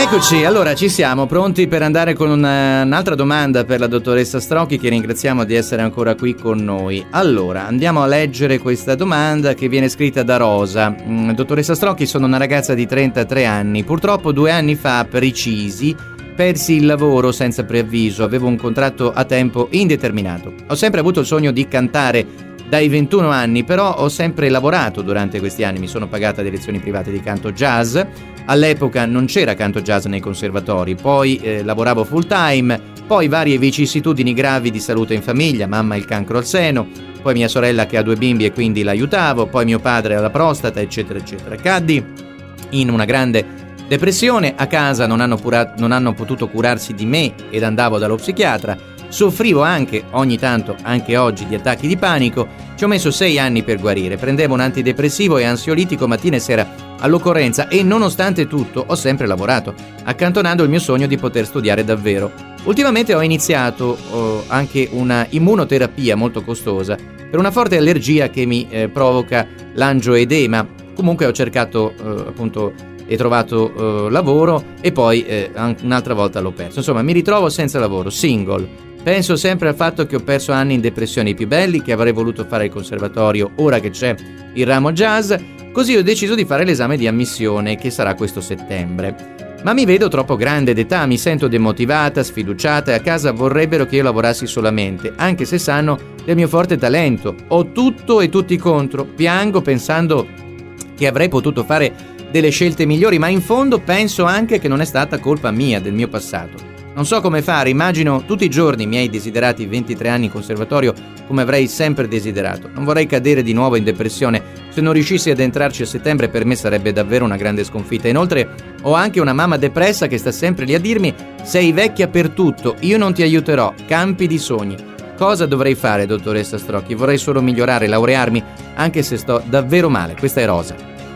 Eccoci, allora ci siamo pronti per andare con un'altra domanda per la dottoressa Strocchi, che ringraziamo di essere ancora qui con noi. Allora, andiamo a leggere questa domanda che viene scritta da Rosa. Dottoressa Strocchi, sono una ragazza di 33 anni. Purtroppo 2 anni fa, precisi, persi il lavoro senza preavviso. Avevo un contratto a tempo indeterminato. Ho sempre avuto il sogno di cantare dai 21 anni, però ho sempre lavorato durante questi anni. Mi sono pagata delle lezioni private di canto jazz. All'epoca non c'era canto jazz nei conservatori, poi lavoravo full time, poi varie vicissitudini gravi di salute in famiglia, mamma il cancro al seno, poi mia sorella che ha 2 bimbi e quindi l'aiutavo, poi mio padre ha la prostata, eccetera eccetera. Caddi in una grande depressione, a casa non hanno potuto curarsi di me ed andavo dallo psichiatra. Soffrivo anche, ogni tanto, anche oggi, di attacchi di panico. Ci ho messo 6 anni per guarire. Prendevo un antidepressivo e ansiolitico mattina e sera all'occorrenza e nonostante tutto ho sempre lavorato, accantonando il mio sogno di poter studiare davvero. Ultimamente ho iniziato anche una immunoterapia molto costosa per una forte allergia che mi provoca l'angioedema. Comunque ho cercato appunto e trovato lavoro e poi un'altra volta l'ho perso. Insomma, mi ritrovo senza lavoro, single. Penso sempre al fatto che ho perso anni in depressione i più belli, che avrei voluto fare il conservatorio ora che c'è il ramo jazz, così ho deciso di fare l'esame di ammissione che sarà questo settembre. Ma mi vedo troppo grande d'età, mi sento demotivata, sfiduciata e a casa vorrebbero che io lavorassi solamente, anche se sanno del mio forte talento. Ho tutto e tutti contro, piango pensando che avrei potuto fare delle scelte migliori, ma in fondo penso anche che non è stata colpa mia, del mio passato. Non so come fare, immagino tutti i giorni i miei desiderati 23 anni in conservatorio come avrei sempre desiderato. Non vorrei cadere di nuovo in depressione. Se non riuscissi ad entrarci a settembre per me sarebbe davvero una grande sconfitta. Inoltre ho anche una mamma depressa che sta sempre lì a dirmi: sei vecchia per tutto, io non ti aiuterò, campi di sogni. Cosa dovrei fare, dottoressa Strocchi? Vorrei solo migliorare, laurearmi, anche se sto davvero male. Questa è Rosa.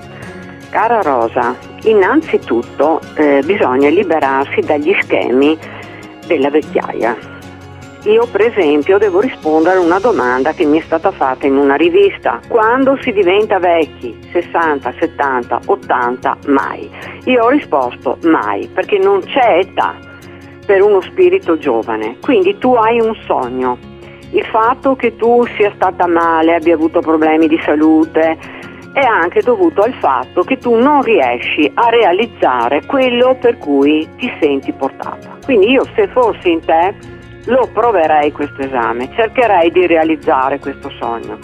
Cara Rosa, innanzitutto bisogna liberarsi dagli schemi della vecchiaia. Io per esempio devo rispondere a una domanda che mi è stata fatta in una rivista: quando si diventa vecchi? 60, 70, 80? Mai. Io ho risposto mai, perché non c'è età per uno spirito giovane. Quindi tu hai un sogno. Il fatto che tu sia stata male, abbia avuto problemi di salute, è anche dovuto al fatto che tu non riesci a realizzare quello per cui ti senti portata. Quindi io, se fossi in te, lo proverei questo esame, cercherei di realizzare questo sogno.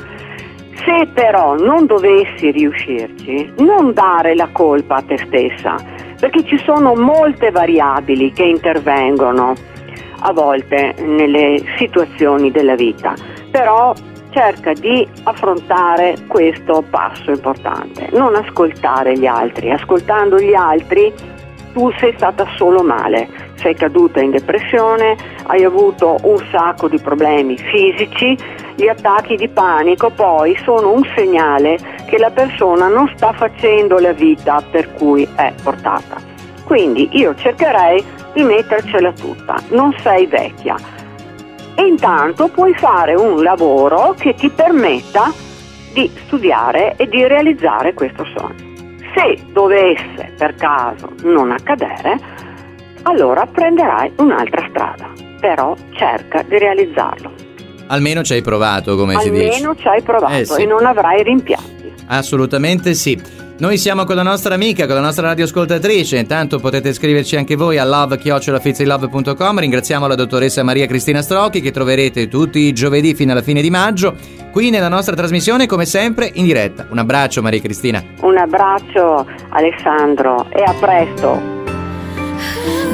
Se però non dovessi riuscirci, non dare la colpa a te stessa, perché ci sono molte variabili che intervengono a volte nelle situazioni della vita, però cerca di affrontare questo passo importante, non ascoltare gli altri. Ascoltando gli altri tu sei stata solo male, sei caduta in depressione, hai avuto un sacco di problemi fisici. Gli attacchi di panico poi sono un segnale che la persona non sta facendo la vita per cui è portata. Quindi io cercherei di mettercela tutta, non sei vecchia. E intanto puoi fare un lavoro che ti permetta di studiare e di realizzare questo sogno. Se dovesse per caso non accadere, allora prenderai un'altra strada, però cerca di realizzarlo. Almeno ci hai provato, come si dice. Almeno ci hai provato sì. E non avrai rimpianti. Assolutamente sì. Noi siamo con la nostra amica, con la nostra radioascoltatrice. Intanto potete scriverci anche voi a love@fizilove.com. Ringraziamo la dottoressa Maria Cristina Strocchi, che troverete tutti i giovedì fino alla fine di maggio qui nella nostra trasmissione, come sempre in diretta. Un abbraccio, Maria Cristina. Un abbraccio, Alessandro, e a presto.